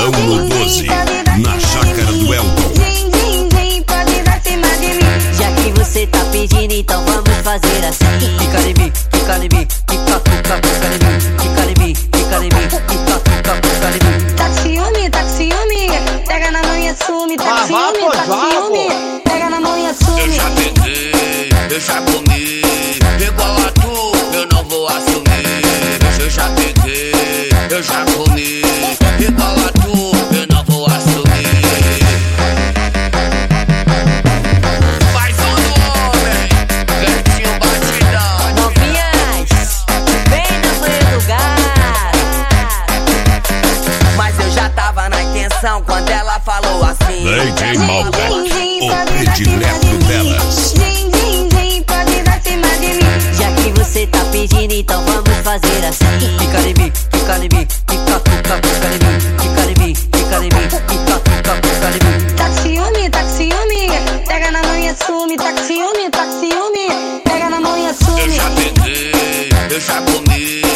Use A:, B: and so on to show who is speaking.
A: Domingão no 12, na chácara do Elton.
B: Pode dar cima de mim. Já que você tá pedindo, então vamos fazer assim. Fica em mim, fica em mim, fica em mim, fica em mim, fica em mim, fica em mim. Tá com ciúme, pega na mão e assume. Tá com ciúme, pega na mão e assume.
C: Eu já peguei, eu já comi, igual a tu, eu não vou assumir. Eu já peguei, eu já comi, igual a tu, eu não vou assumir. Faz o nome, cantinho batidão.
B: Novinhas, vem na manhã do lugar. Mas eu já tava na intenção quando ela falou assim.
A: DJ Malbec, o predileto delas.
B: Pode dar cima de mim. Já que você tá pedindo, então vamos fazer assim. Fica em mim, fica em mim, fica em mim, fica em mim, fica em mim, fica em mim. Tá com ciúme, pega na mão e assume. Tá com ciúme, pega na mão e assume.
C: Eu já peguei, eu já comi,